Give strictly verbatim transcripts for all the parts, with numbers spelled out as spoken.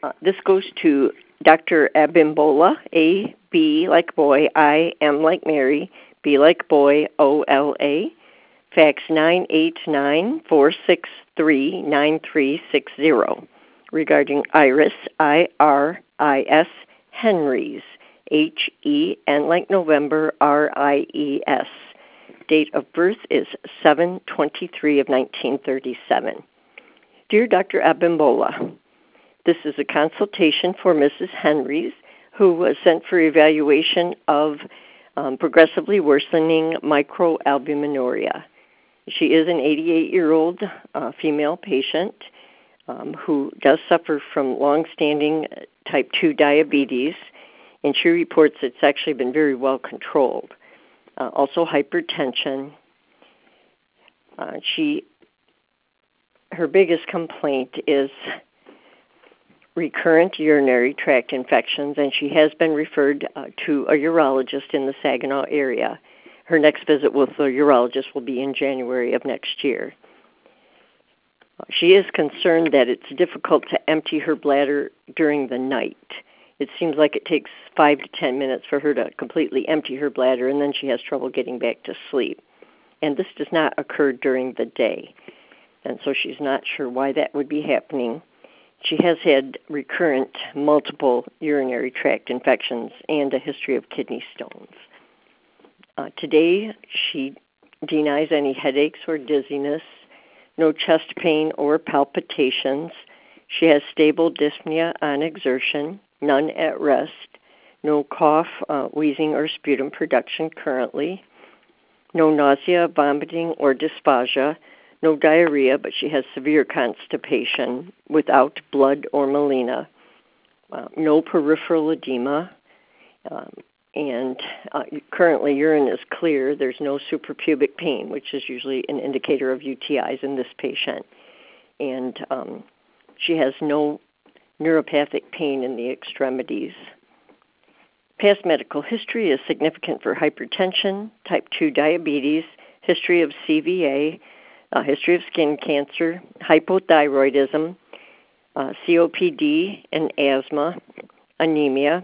Uh, this goes to Doctor Abimbola, A, B like boy, I, M like Mary, B like boy, O L A, fax nine eight nine, four six three, nine three six zero, regarding Iris, I R I S, Henries, H E N like November, R I E S. Date of birth is seven twenty-three of nineteen thirty-seven. Dear Doctor Abimbola, this is a consultation for Missus Henries, who was sent for evaluation of um, progressively worsening microalbuminuria. She is an eighty-eight-year-old uh, female patient um, who does suffer from long-standing type two diabetes, and she reports it's actually been very well controlled. Uh, also hypertension. Uh, she, her biggest complaint is recurrent urinary tract infections, and she has been referred uh, to a urologist in the Saginaw area. Her next visit with the urologist will be in January of next year. Uh, she is concerned that it's difficult to empty her bladder during the night. It seems like it takes five to ten minutes for her to completely empty her bladder, and then she has trouble getting back to sleep. And this does not occur during the day, and so she's not sure why that would be happening. She has had recurrent multiple urinary tract infections and a history of kidney stones. Uh, today, she denies any headaches or dizziness, no chest pain or palpitations. She has stable dyspnea on exertion, none at rest, no cough, uh, wheezing, or sputum production currently, no nausea, vomiting, or dysphagia, no diarrhea, but she has severe constipation without blood or melena, uh, no peripheral edema, um, and uh, currently urine is clear. There's no suprapubic pain, which is usually an indicator of U T Is in this patient. And um, she has no neuropathic pain in the extremities. Past medical history is significant for hypertension, type two diabetes, history of C V A, uh, history of skin cancer, hypothyroidism, uh, C O P D and asthma, anemia,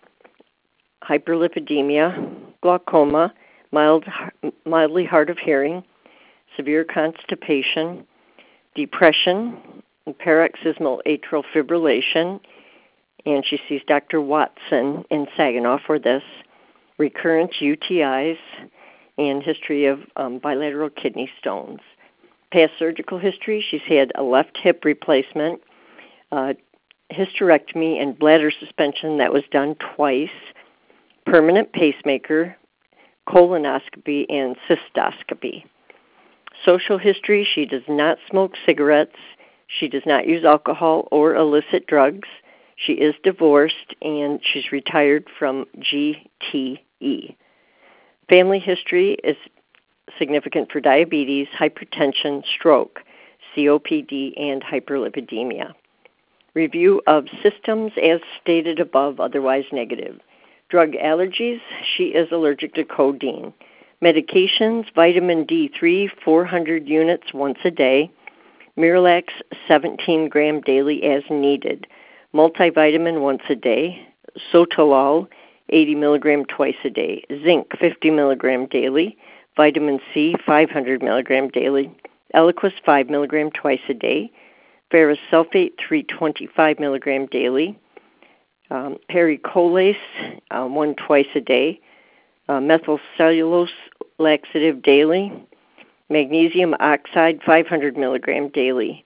hyperlipidemia, glaucoma, mild, mildly hard of hearing, severe constipation, depression, paroxysmal atrial fibrillation, and she sees Doctor Watson in Saginaw for this, recurrent U T Is, and history of um, bilateral kidney stones. Past surgical history, she's had a left hip replacement, uh, hysterectomy and bladder suspension that was done twice, permanent pacemaker, colonoscopy, and cystoscopy. Social history, she does not smoke cigarettes. She does not use alcohol or illicit drugs. She is divorced, and she's retired from G T E. Family history is significant for diabetes, hypertension, stroke, C O P D, and hyperlipidemia. Review of systems as stated above, otherwise negative. Drug allergies, she is allergic to codeine. Medications, vitamin D three, four hundred units once a day. Miralax, seventeen gram daily as needed. Multivitamin once a day. Sotalol, eighty milligram twice a day. Zinc, fifty milligram daily. Vitamin C, five hundred milligram daily. Eliquis, five milligram twice a day. Ferrous sulfate, three hundred twenty-five milligram daily. Um, pericolase, uh, one twice a day. Uh, methylcellulose laxative daily. Magnesium oxide, five hundred milligram daily.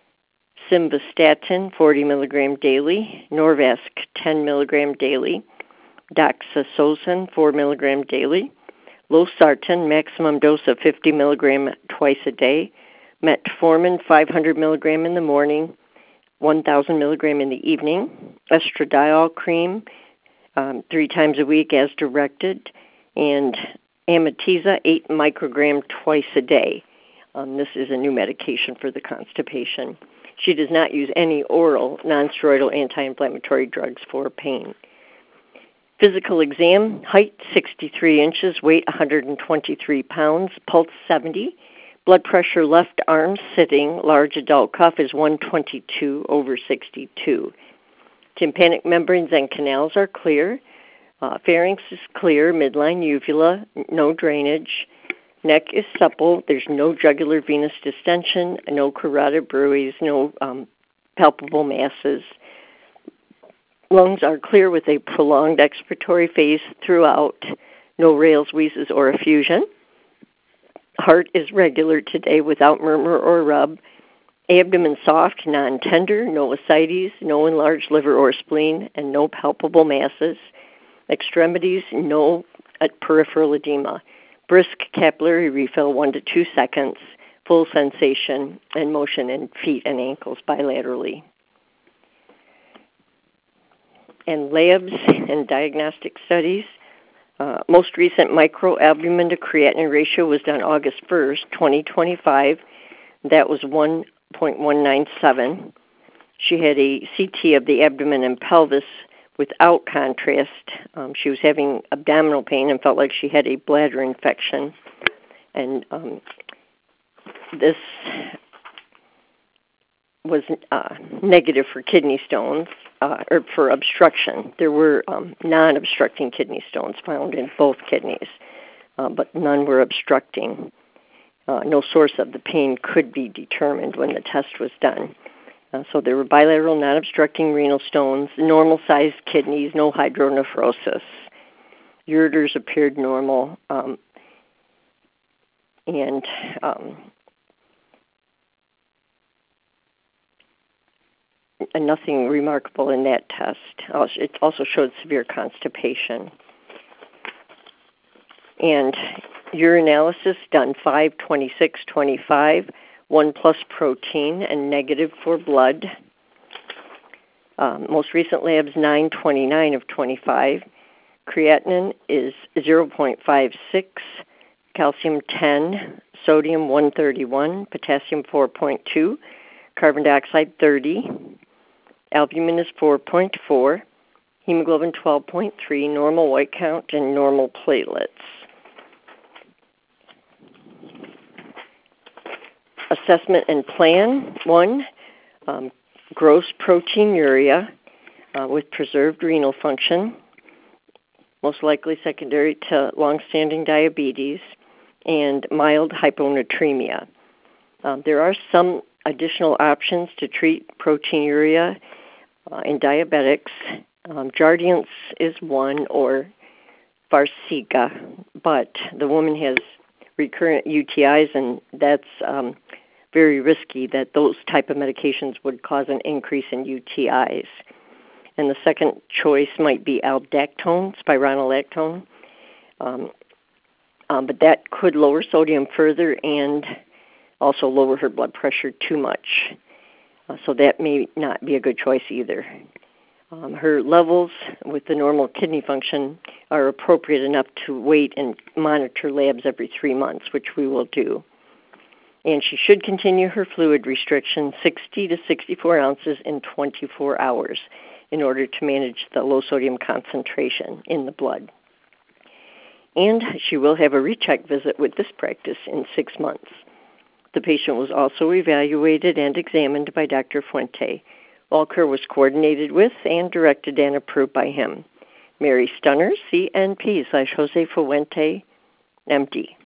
Simvastatin, forty milligram daily. Norvasc, ten milligram daily. Doxazosin, four milligram daily. Losartan, maximum dose of fifty milligram twice a day. Metformin, five hundred milligram in the morning, one thousand milligram in the evening. Estradiol cream, um, three times a week as directed. And Amitiza, eight microgram twice a day. Um, this is a new medication for the constipation. She does not use any oral nonsteroidal anti-inflammatory drugs for pain. Physical exam, height sixty-three inches, weight one hundred twenty-three pounds, pulse seventy. Blood pressure left arm sitting, large adult cuff is one twenty-two over sixty-two. Tympanic membranes and canals are clear. Uh, pharynx is clear, midline uvula, no drainage. Neck is supple. There's no jugular venous distension, no carotid bruits, no um, palpable masses. Lungs are clear with a prolonged expiratory phase throughout, no rales, wheezes, or effusion. Heart is regular today without murmur or rub. Abdomen soft, non-tender, no ascites, no enlarged liver or spleen, and no palpable masses. Extremities, no peripheral edema. Brisk capillary refill, one to two seconds. Full sensation and motion in feet and ankles bilaterally. And labs and diagnostic studies. Uh, most recent microalbumin to creatinine ratio was done August first, twenty twenty-five. That was one point one nine seven. She had a C T of the abdomen and pelvis without contrast. Um, she was having abdominal pain and felt like she had a bladder infection. And um, this was uh, negative for kidney stones, uh, or for obstruction. There were um, non-obstructing kidney stones found in both kidneys, uh, but none were obstructing. Uh, no source of the pain could be determined when the test was done. Uh, so there were bilateral non-obstructing renal stones, normal-sized kidneys, no hydronephrosis. Ureters appeared normal, um, and um, and nothing remarkable in that test. It also showed severe constipation. And urinalysis done five twenty-six twenty-five, one plus protein and negative for blood. Um, most recent labs nine twenty-nine of twenty-five. Creatinine is zero point five six, calcium ten, sodium one thirty-one, potassium four point two, carbon dioxide thirty, albumin is four point four, hemoglobin twelve point three, normal white count, and normal platelets. Assessment and plan. One, um, gross proteinuria uh, with preserved renal function, most likely secondary to long-standing diabetes, and mild hyponatremia. Um, there are some additional options to treat proteinuria uh, in diabetics. Um, Jardiance is one, or Farxiga, but the woman has recurrent U T Is, and that's um, very risky that those type of medications would cause an increase in U T Is. And the second choice might be aldactone, spironolactone, um, um, but that could lower sodium further and also lower her blood pressure too much. Uh, so that may not be a good choice either. Um, her levels with the normal kidney function are appropriate enough to wait and monitor labs every three months, which we will do. And she should continue her fluid restriction, sixty to sixty-four ounces in twenty-four hours, in order to manage the low sodium concentration in the blood. And she will have a recheck visit with this practice in six months. The patient was also evaluated and examined by Doctor Fuente. All care was coordinated with and directed and approved by him. Mary Stunner, C N P slash Jose Fuente, M D.